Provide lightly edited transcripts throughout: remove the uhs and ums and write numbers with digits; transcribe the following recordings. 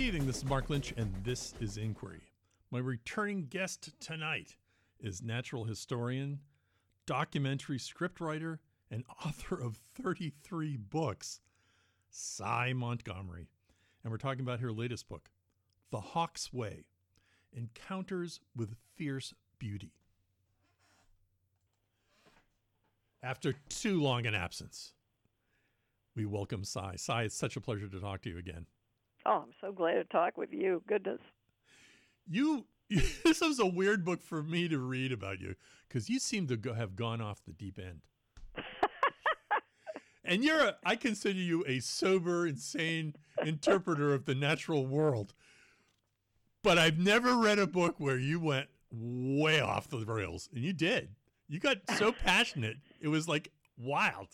evening. This is Mark Lynch, and this is Inquiry. My returning guest tonight is natural historian, documentary scriptwriter, and author of 33 books, Sy Montgomery. And we're talking about her latest book, The Hawk's Way, Encounters with Fierce Beauty. After too long an absence, we welcome Sy. Sy, it's such a pleasure to talk to you again. Oh, I'm so glad to talk with you. Goodness. This was a weird book for me to read about you because you seem to have gone off the deep end. And I consider you a sober, insane interpreter of the natural world. But I've never read a book where you went way off the rails, and you did. You got so passionate. It was like wild.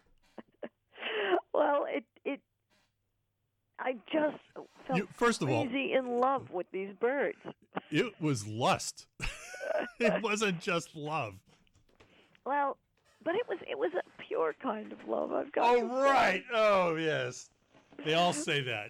Well, I just felt first of all, crazy in love with these birds. It was lust. It wasn't just love. Well, but it was a pure kind of love. I've got. Oh, right. Oh, yes. They all say that.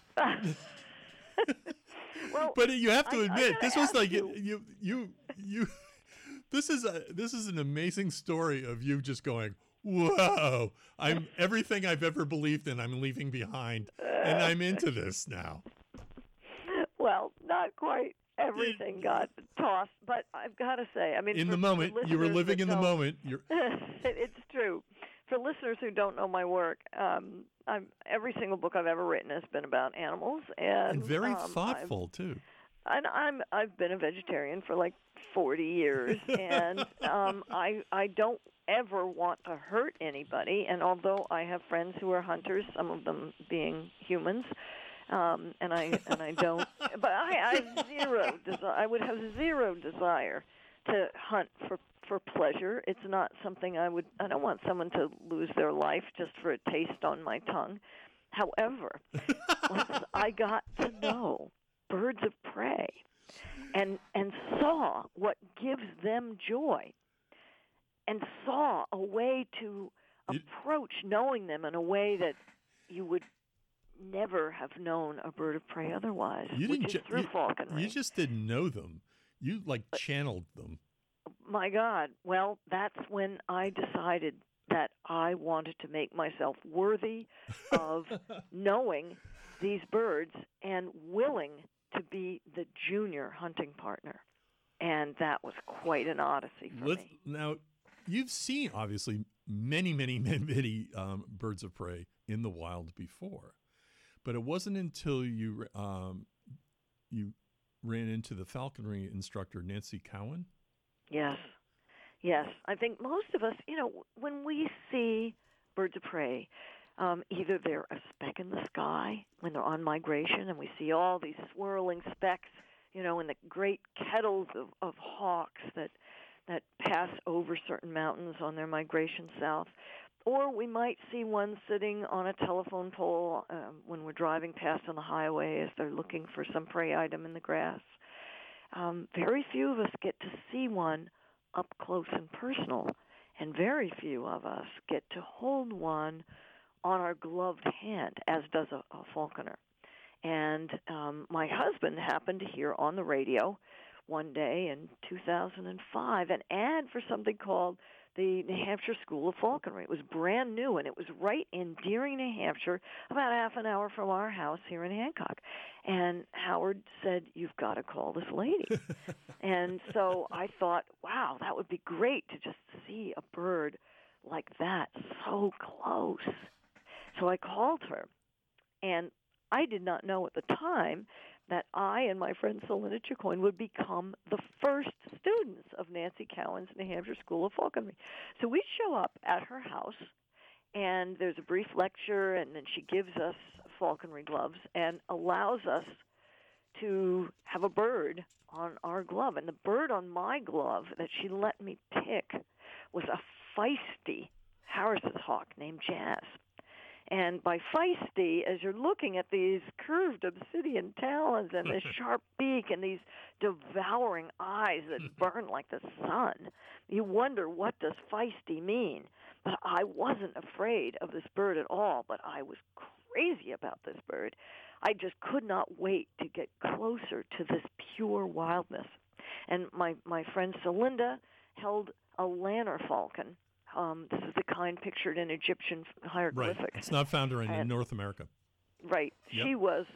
Well, but you have to admit, this was like you. This is an amazing story of you just going, whoa, I'm everything I've ever believed in, I'm leaving behind, and I'm into this now. Well, not quite everything got tossed, but I've got to say, I mean, in the moment, you were living in the moment. It's true. For listeners who don't know my work, every single book I've ever written has been about animals, and very thoughtful too. And I've been a vegetarian for like 40 years, and I don't ever want to hurt anybody. And although I have friends who are hunters, some of them being humans, and I don't, but I have zero desire. I would have zero desire to hunt for pleasure. It's not something I don't want someone to lose their life just for a taste on my tongue. However, once I got to know birds of prey and saw what gives them joy and saw a way to approach knowing them in a way that you would never have known a bird of prey otherwise, which is through falconry. You just didn't know them. You channeled them. My God. Well, that's when I decided that I wanted to make myself worthy of knowing these birds and willing to be the junior hunting partner. And that was quite an odyssey for me. Now, you've seen, obviously, many birds of prey in the wild before. But it wasn't until you ran into the falconry instructor, Nancy Cowan? Yes. I think most of us, when we see birds of prey, either they're a speck in the sky when they're on migration, and we see all these swirling specks, in the great kettles of hawks that pass over certain mountains on their migration south. Or we might see one sitting on a telephone pole when we're driving past on the highway as they're looking for some prey item in the grass. Very few of us get to see one up close and personal, and very few of us get to hold one on our gloved hand, as does a falconer. And my husband happened to hear on the radio one day in 2005 an ad for something called the New Hampshire School of Falconry. It was brand new, and it was right in Deering, New Hampshire, about half an hour from our house here in Hancock. And Howard said, "You've got to call this lady." And so I thought, wow, that would be great to just see a bird like that so close. So I called her, and I did not know at the time that I and my friend Selena Chicoine would become the first students of Nancy Cowan's New Hampshire School of Falconry. So we show up at her house, and there's a brief lecture, and then she gives us falconry gloves and allows us to have a bird on our glove. And the bird on my glove that she let me pick was a feisty Harris's hawk named Jazz. And by feisty, as you're looking at these curved obsidian talons and this sharp beak and these devouring eyes that burn like the sun, you wonder, what does feisty mean? But I wasn't afraid of this bird at all, but I was crazy about this bird. I just could not wait to get closer to this pure wildness. And my friend Celinda held a lanner falcon. This is the kind pictured in Egyptian hieroglyphics. Right. It's not found in North America. Right. Yep.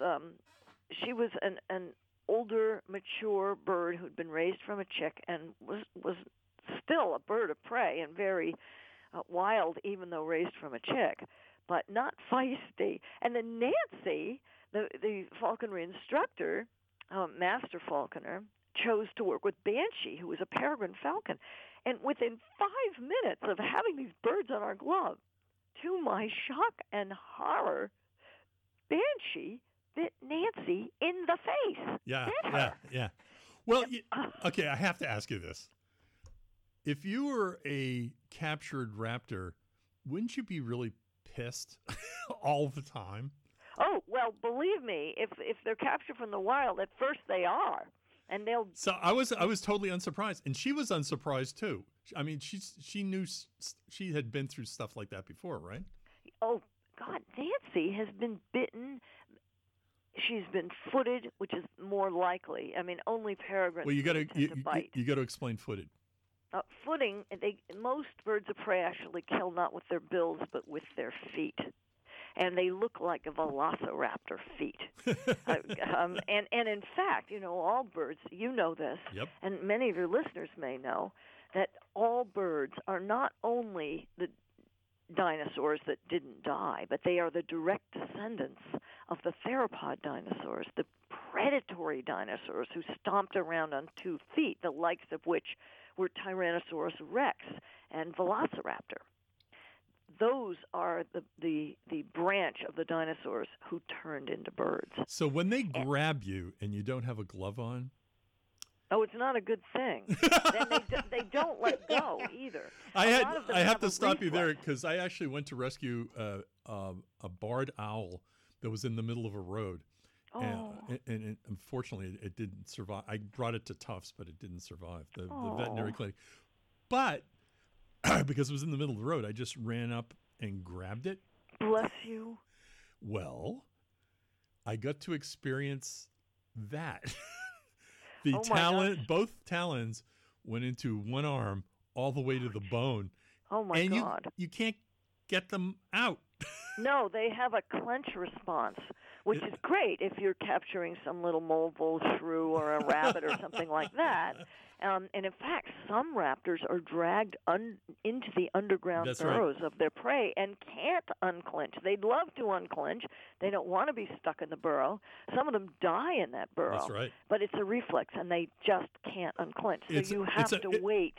She was an older, mature bird who'd been raised from a chick and was still a bird of prey and very wild, even though raised from a chick, but not feisty. And then Nancy, the falconry instructor, master falconer, chose to work with Banshee, who was a peregrine falcon. And within 5 minutes of having these birds on our glove, to my shock and horror, Banshee bit Nancy in the face. Yeah. Well, okay, I have to ask you this. If you were a captured raptor, wouldn't you be really pissed all the time? Oh, well, believe me, if they're captured from the wild, at first they are. And they'll. So I was totally unsurprised, and she was unsurprised too. I mean, she knew she had been through stuff like that before, right? Oh God, Nancy has been bitten. She's been footed, which is more likely. I mean, only peregrines. Well, you got to bite. You got to explain footed. Footing. Most birds of prey actually kill not with their bills, but with their feet. And they look like a velociraptor feet. And in fact, all birds, you know this, yep. And many of your listeners may know, that all birds are not only the dinosaurs that didn't die, but they are the direct descendants of the theropod dinosaurs, the predatory dinosaurs who stomped around on 2 feet, the likes of which were Tyrannosaurus rex and Velociraptor. Those are the branch of the dinosaurs who turned into birds. So when they grab you and you don't have a glove on? Oh, it's not a good thing. Then they don't let go either. I have to stop you there because I actually went to rescue a barred owl that was in the middle of a road. Oh. And unfortunately, it didn't survive. I brought it to Tufts, but it didn't survive, the veterinary clinic. But because it was in the middle of the road, I just ran up and grabbed it. Bless you. Well, I got to experience that. Both talons went into one arm all the way to the bone. Oh, my God. You can't get them out. No, they have a clench response, which is great if you're capturing some little mole shrew or a rabbit or something like that. And in fact, some raptors are dragged into the underground burrows of their prey and can't unclench. They'd love to unclench. They don't want to be stuck in the burrow. Some of them die in that burrow. That's right. But it's a reflex, and they just can't unclench. So you have to wait.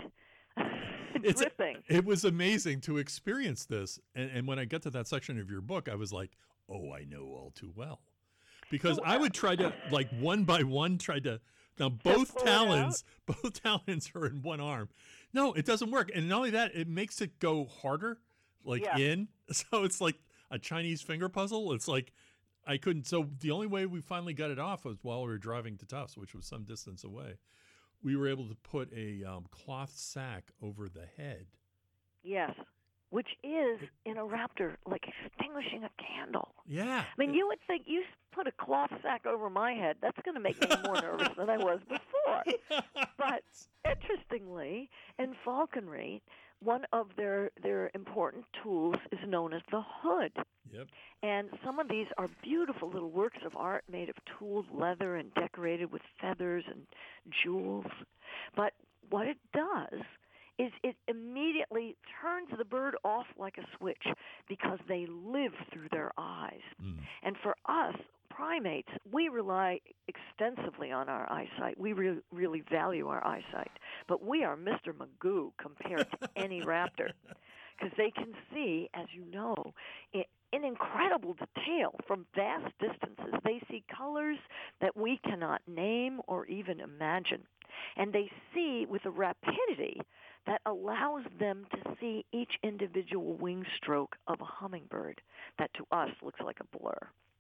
Dripping. It was amazing to experience this. And when I got to that section of your book, I was like, oh, I know all too well. Because I would try to, like, one by one, now both talons are in one arm. No, it doesn't work. And not only that, it makes it go harder, in. So it's like a Chinese finger puzzle. It's like I couldn't. So the only way we finally got it off was while we were driving to Tufts, which was some distance away. We were able to put a cloth sack over the head. Yes, which is, in a raptor, like extinguishing a candle. Yeah. I mean, you would think you put a cloth sack over my head, that's going to make me more nervous than I was before. But interestingly, in falconry, one of their important tools is known as the hood. Yep. And some of these are beautiful little works of art made of tooled leather and decorated with feathers and jewels. But what it does is it immediately turns the bird off like a switch because they live through their eyes. Mm. And for us, primates, we rely extensively on our eyesight. We really value our eyesight. But we are Mr. Magoo compared to any raptor because they can see, as you know, in incredible detail from vast distances. They see colors that we cannot name or even imagine. And they see with a rapidity that allows them to see each individual wing stroke of a hummingbird that to us looks like a blur.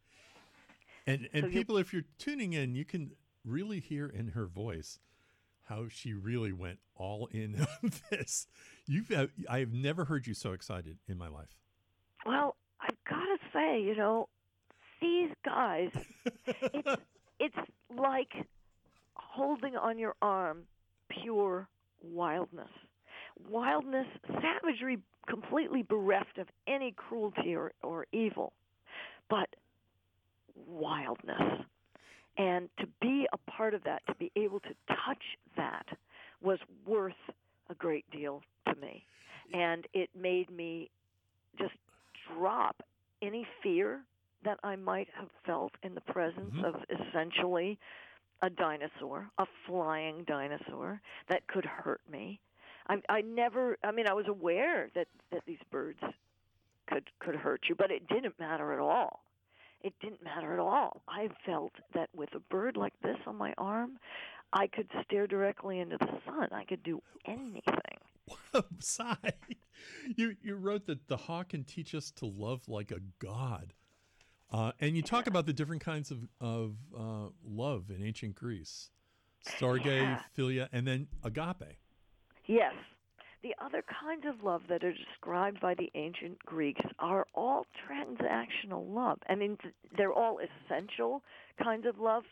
And so people, if you're tuning in, you can really hear in her voice how she really went all in on this. I have never heard you so excited in my life. Well, I've got to say, these guys, it's like holding on your arm pure wildness. Wildness, savagery, completely bereft of any cruelty or evil, but wildness. And to be a part of that, to be able to touch that, was worth a great deal to me. And it made me just drop any fear that I might have felt in the presence of essentially a dinosaur, a flying dinosaur that could hurt me. I was aware that these birds could hurt you, but it didn't matter at all. It didn't matter at all. I felt that with a bird like this on my arm, I could stare directly into the sun. I could do anything. Sigh. You wrote that the hawk can teach us to love like a god. And you talk about the different kinds of love in ancient Greece. Storge, philia, and then agape. Yes. The other kinds of love that are described by the ancient Greeks are all transactional love. I mean, they're all essential kinds of love.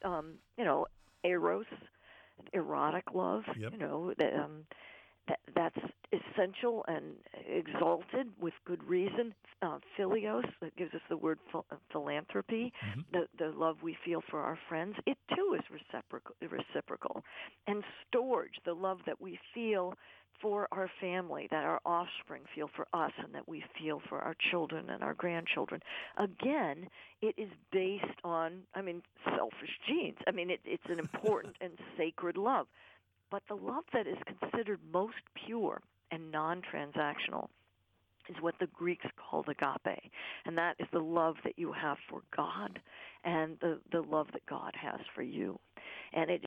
Eros, erotic love. Yep. That's essential and exalted with good reason. Philios, that gives us the word philanthropy, the love we feel for our friends. It too is reciprocal. And storge, the love that we feel for our family, that our offspring feel for us, and that we feel for our children and our grandchildren. Again, it is based on, selfish genes. It's an important and sacred love. But the love that is considered most pure and non-transactional is what the Greeks called agape. And that is the love that you have for God and the love that God has for you. And it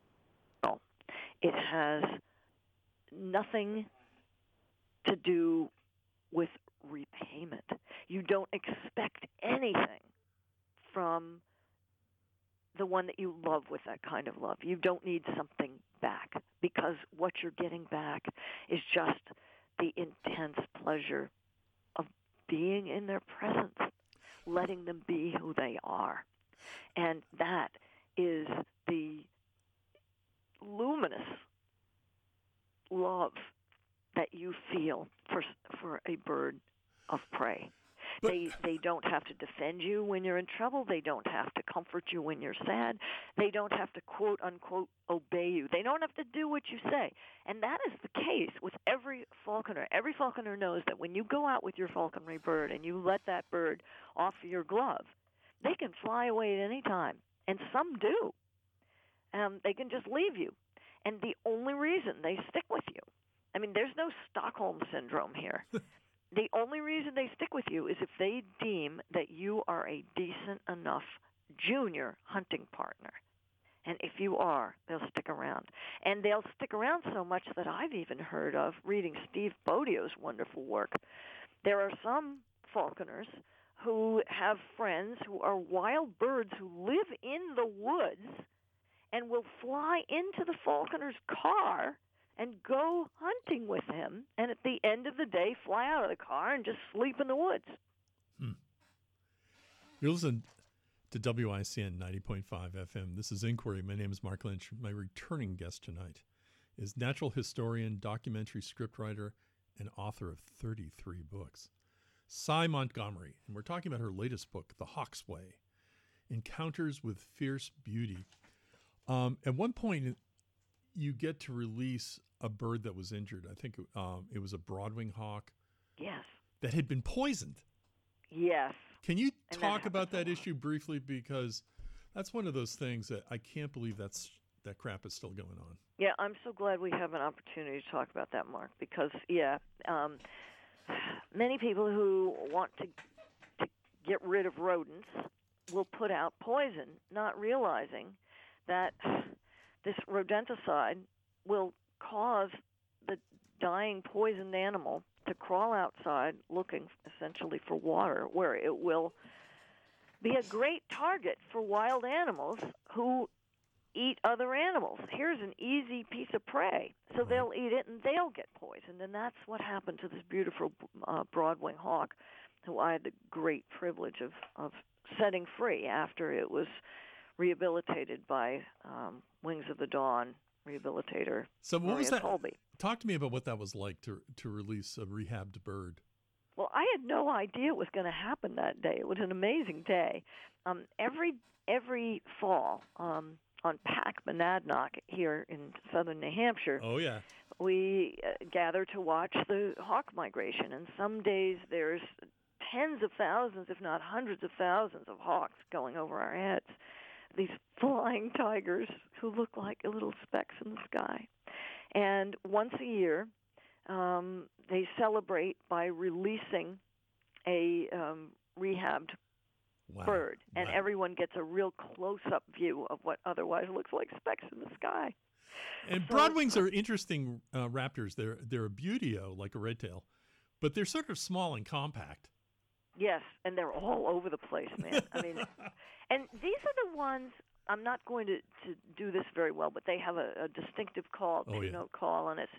has nothing to do with repayment. You don't expect anything from the one that you love with that kind of love. You don't need something back, because what you're getting back is just the intense pleasure of being in their presence, letting them be who they are. And that is the luminous love that you feel for a bird of prey. But They don't have to defend you when you're in trouble. They don't have to comfort you when you're sad. They don't have to, quote, unquote, obey you. They don't have to do what you say. And that is the case with every falconer. Every falconer knows that when you go out with your falconry bird and you let that bird off your glove, they can fly away at any time. And some do. They can just leave you. And the only reason they stick with you, there's no Stockholm syndrome here. The only reason they stick with you is if they deem that you are a decent enough junior hunting partner. And if you are, they'll stick around. And they'll stick around so much that I've even heard of, reading Steve Bodio's wonderful work, there are some falconers who have friends who are wild birds who live in the woods and will fly into the falconer's car and go hunting with him, and at the end of the day, fly out of the car and just sleep in the woods. You're listening to WICN 90.5 FM. This is Inquiry. My name is Mark Lynch. My returning guest tonight is natural historian, documentary scriptwriter, and author of 33 books, Sy Montgomery. And we're talking about her latest book, The Hawk's Way, Encounters with Fierce Beauty. At one point, you get to release a bird that was injured. I think it was a broadwing hawk. Yes. That had been poisoned. Yes. Can you talk about that issue briefly? Because that's one of those things that I can't believe that crap is still going on. Yeah, I'm so glad we have an opportunity to talk about that, Mark, because, many people who want to get rid of rodents will put out poison, not realizing that this rodenticide will cause the dying poisoned animal to crawl outside looking essentially for water, where it will be a great target for wild animals who eat other animals. Here's an easy piece of prey. So they'll eat it and they'll get poisoned. And that's what happened to this beautiful broadwing hawk, who I had the great privilege of setting free after it was rehabilitated by Wings of the Dawn rehabilitator So what Maria was that? Colby. Talk to me about what that was like to release a rehabbed bird. Well, I had no idea it was going to happen that day. It was an amazing day. Every fall on Pack Monadnock here in southern New Hampshire, Oh yeah. we gather to watch the hawk migration. And some days there's tens of thousands, if not hundreds of thousands of hawks going over our heads. These flying tigers who look like little specks in the sky. And once a year, they celebrate by releasing a rehabbed Wow. bird, and Wow. everyone gets a real close-up view of what otherwise looks like specks in the sky. And So- broadwings are interesting raptors. They're a buteo, like a red tail, but they're sort of small and compact. Yes, and they're all over the place, man. I mean, and these are the ones. I'm not going to do this very well, but they have a distinctive call, Oh, yeah. two-note call, and it's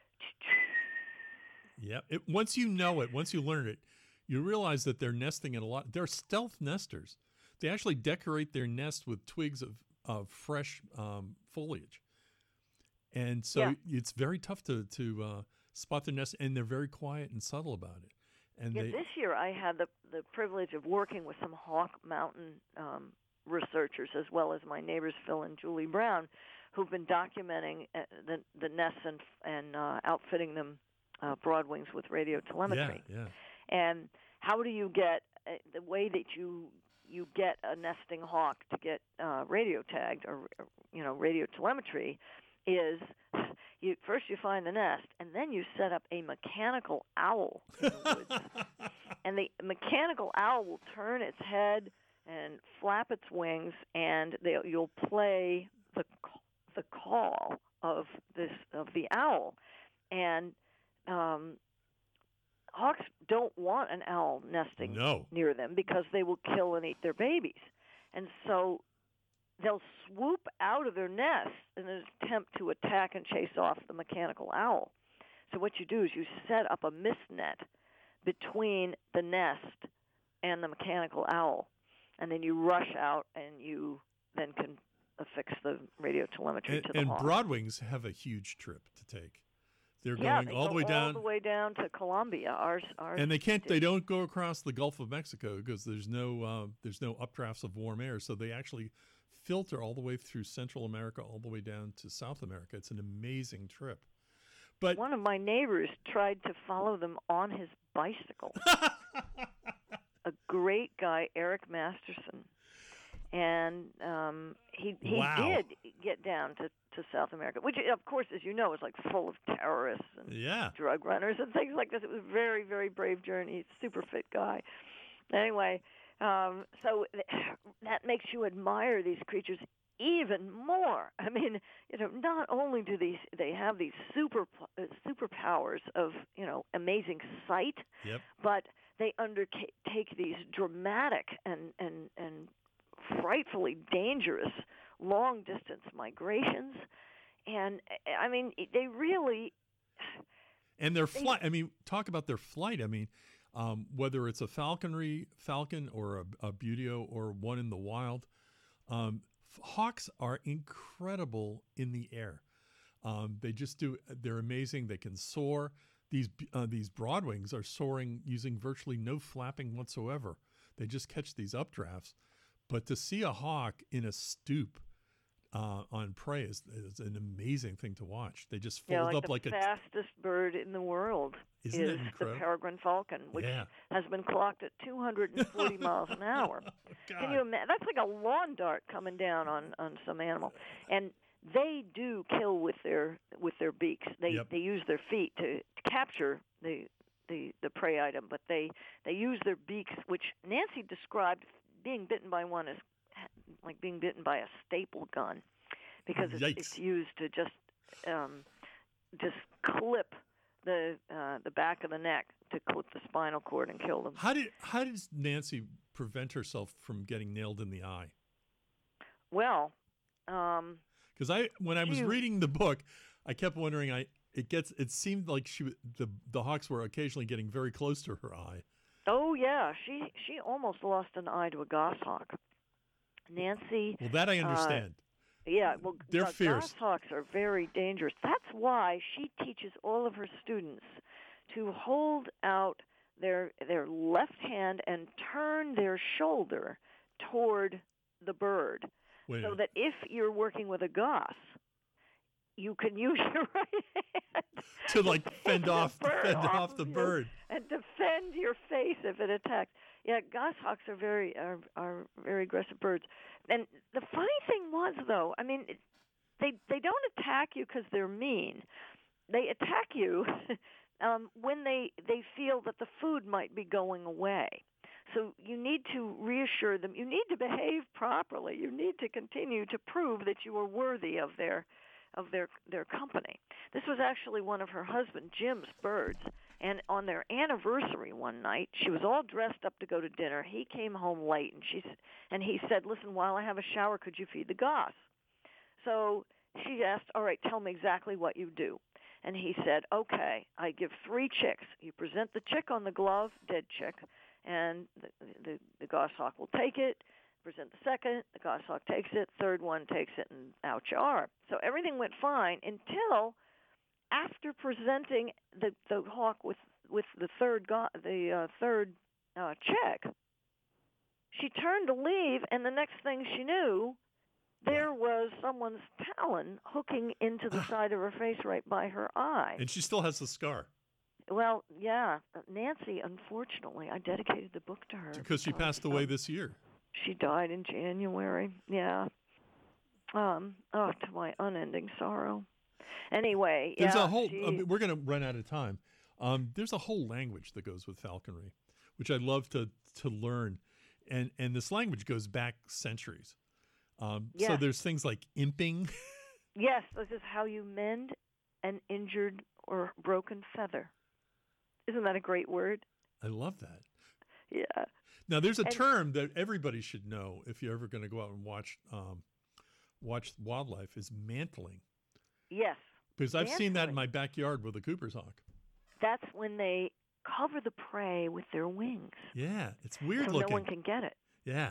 Yeah. Once you know it, once you learn it, you realize that they're nesting in a lot. They're stealth nesters. They actually decorate their nest with twigs of fresh foliage, and so Yeah. it's very tough to spot their nest, and they're very quiet and subtle about it. And Yeah, they, this year I had the privilege of working with some Hawk Mountain researchers, as well as my neighbors Phil and Julie Brown, who've been documenting the nests and outfitting them broadwings with radio telemetry. yeah. And how do you get the way that you get a nesting hawk to get radio tagged or radio telemetry is you find the nest, and then you set up a mechanical owl in the woods. And the mechanical owl will turn its head and flap its wings, and you'll play the call of the owl. And hawks don't want an owl nesting No. near them because they will kill and eat their babies. And so they'll swoop out of their nest in an attempt to attack and chase off the mechanical owl. So what you do is you set up a mist net between the nest and the mechanical owl, and then you rush out and you then can affix the radio telemetry to the And hawk. broadwings have a huge trip to take. They're Yeah, going they all go the way down. all the way down to Colombia. Ours And they don't go across the Gulf of Mexico because there's no updrafts of warm air. So they actually filter all the way through Central America, all the way down to South America. It's an amazing trip. But one of my neighbors tried to follow them on his bicycle. A great guy, Eric Masterson, and he Wow. did get down to South America, which of course, as you know, is like full of terrorists and yeah, drug runners and things like this. It was a very, very brave journey. He's a super fit guy. Anyway, so that makes you admire these creatures even more. I mean, not only do they have these superpowers of amazing sight, yep. but they undertake these dramatic and frightfully dangerous long distance migrations, and I mean they really. And their flight. I mean, talk about their flight. I mean, whether it's a falcon or a buteo or one in the wild, hawks are incredible in the air. They're amazing. They can soar. These broadwings are soaring using virtually no flapping whatsoever. They just catch these updrafts. But to see a hawk in a stoop on prey is an amazing thing to watch. They just fold up like the fastest bird in the world Isn't is it the incredible? peregrine falcon, which has been clocked at 240 miles an hour. God. Can you imagine? That's like a lawn dart coming down on some animal, and they do kill with their beaks. They use their feet to capture the prey item, but they use their beaks, which Nancy described being bitten by one as like being bitten by a staple gun, because it's used to just clip the back of the neck, to clip the spinal cord and kill them. How does Nancy prevent herself from getting nailed in the eye? Well, because when I was reading the book, I kept wondering. It seemed like the hawks were occasionally getting very close to her eye, Oh yeah, she almost lost an eye to a goshawk. Nancy. Well, that I Uh, understand. yeah, well, They're fierce. goshawks are very dangerous. That's why she teaches all of her students to hold out their left hand and turn their shoulder toward the bird, Wait a so minute. that if you're working with a goss, you can use your right hand To to like pick the bird off the of you bird. and defend your face if it attacks. Yeah, goshawks are very aggressive birds. And the funny thing was, though, I mean, they don't attack you because they're mean. They attack you when they feel that the food might be going away. So you need to reassure them. You need to behave properly. You need to continue to prove that you are worthy of their company. This was actually one of her husband Jim's birds, and on their anniversary one night, she was all dressed up to go to dinner. He came home late, and he said, "Listen, while I have a shower, could you feed the goss?" So she asked, "All right, tell me exactly what you do." And he said, "Okay, I give 3 chicks. You present the chick on the glove, dead chick, and the goshawk will take it. Present the second, the goshawk takes it. Third one takes it, and out you are." So everything went fine until after presenting the hawk with the third chick. She turned to leave, and the next thing she knew, there was someone's talon hooking into the side of her face right by her eye. And she still has the scar. Well, yeah, Nancy, unfortunately, I dedicated the book to her. Because she passed away this year. She died in January, yeah. To my unending sorrow. Anyway, There's yeah. a whole, we're going to run out of time. There's a whole language that goes with falconry, which I'd love to learn. And this language goes back centuries. Yes. So there's things like imping. Yes, this is how you mend an injured or broken feather. Isn't that a great word? I love that. Yeah. Now, there's a term that everybody should know if you're ever going to go out and watch wildlife is mantling. Yes. Because I've seen that in my backyard with a Cooper's hawk. That's when they cover the prey with their wings. Yeah, it's weird so looking. No one can get it. Yeah.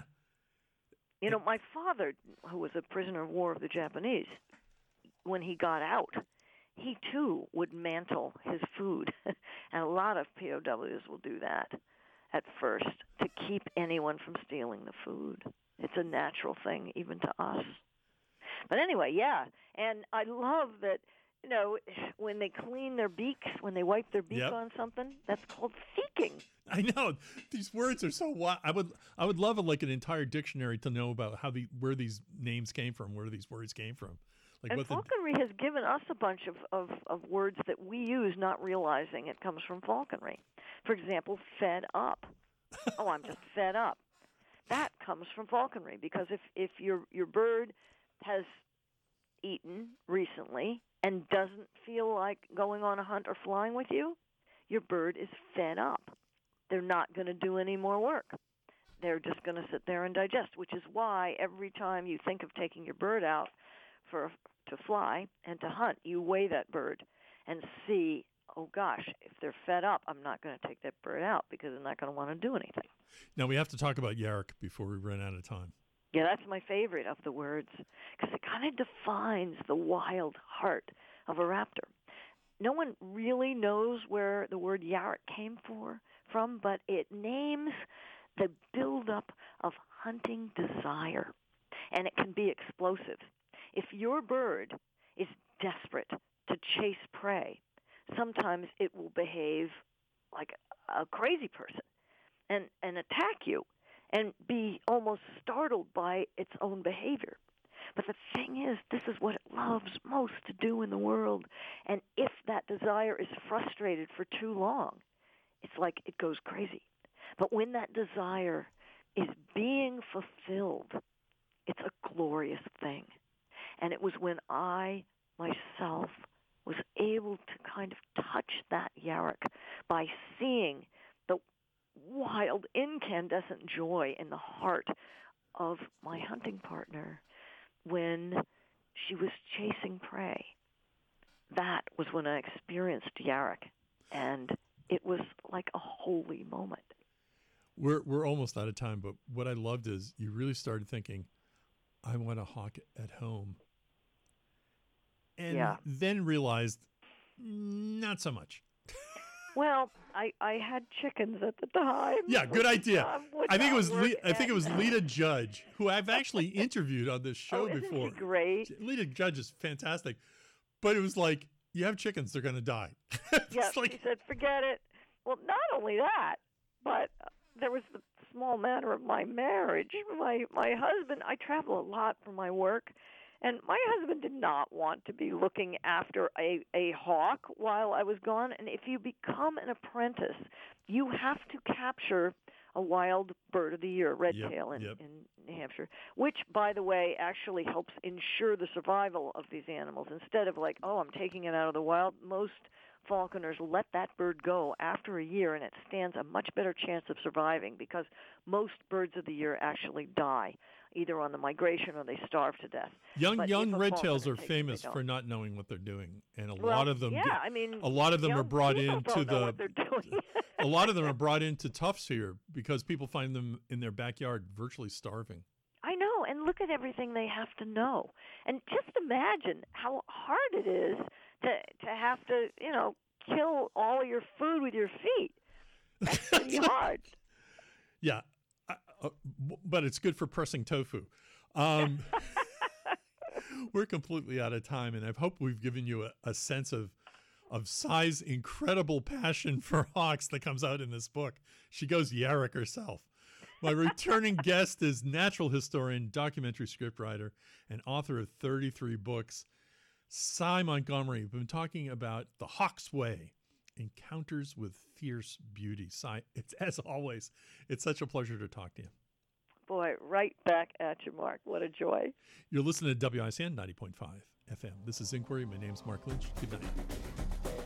You know, my father, who was a prisoner of war of the Japanese, when he got out, he too would mantle his food. And a lot of POWs will do that at first to keep anyone from stealing the food. It's a natural thing even to us. But anyway, yeah. And I love that, you know, when they clean their beaks, when they wipe their beak on something, that's called feeking. I know. These words are so wild. I would love an entire dictionary to know about where these names came from, where these words came from. And falconry has given us a bunch of words that we use not realizing it comes from falconry. For example, fed up. Oh, I'm just fed up. That comes from falconry because if your bird has eaten recently and doesn't feel like going on a hunt or flying with you, your bird is fed up. They're not going to do any more work. They're just going to sit there and digest, which is why every time you think of taking your bird out to fly and to hunt, you weigh that bird and see, oh gosh, if they're fed up, I'm not going to take that bird out because they're not going to want to do anything. Now, we have to talk about Yarrick before we run out of time. Yeah, that's my favorite of the words because it kind of defines the wild heart of a raptor. No one really knows where the word Yarrick came from, but it names the buildup of hunting desire, and it can be explosive. If your bird is desperate to chase prey, sometimes it will behave like a crazy person and attack you and be almost startled by its own behavior. But the thing is, this is what it loves most to do in the world. And if that desire is frustrated for too long, it's like it goes crazy. But when that desire is being fulfilled, it's a glorious thing. And it was when I, myself, was able to kind of touch that Yarrick by seeing the wild, incandescent joy in the heart of my hunting partner when she was chasing prey. That was when I experienced Yarrick, and it was like a holy moment. We're almost out of time, but what I loved is you really started thinking, I want a hawk at home. And then realized, not so much. Well, I had chickens at the time. Yeah, good idea. I think it was Lita Judge, who I've actually interviewed on this show before. Isn't she great? Lita Judge is fantastic. But it was like, you have chickens, they're going to die. Yeah, she said, forget it. Well, not only that, but there was the small matter of my marriage. My husband, I travel a lot for my work, and my husband did not want to be looking after a hawk while I was gone. And if you become an apprentice, you have to capture a wild bird of the year, red-tail in New Hampshire, which, by the way, actually helps ensure the survival of these animals. Instead of like, I'm taking it out of the wild, most falconers let that bird go after a year, and it stands a much better chance of surviving because most birds of the year actually die, either on the migration or they starve to death. Young red-tails are famous for not knowing what they're doing, and a lot of them are brought into a lot of them are brought into tufts here because people find them in their backyard virtually starving. I know, and look at everything they have to know. And just imagine how hard it is to have to, kill all your food with your feet. That's pretty hard. Yeah, but it's good for pressing tofu. We're completely out of time, and I hope we've given you a sense of Cy's incredible passion for hawks that comes out in this book. She goes Yarrick herself. My returning guest is natural historian, documentary scriptwriter, and author of 33 books, Cy Montgomery. We've been talking about The Hawk's Way, Encounters with Fierce Beauty. Cy, as always, it's such a pleasure to talk to you. Boy, right back at you, Mark. What a joy. You're listening to WICN 90.5 FM. This is Inquiry. My name's Mark Lynch. Good night.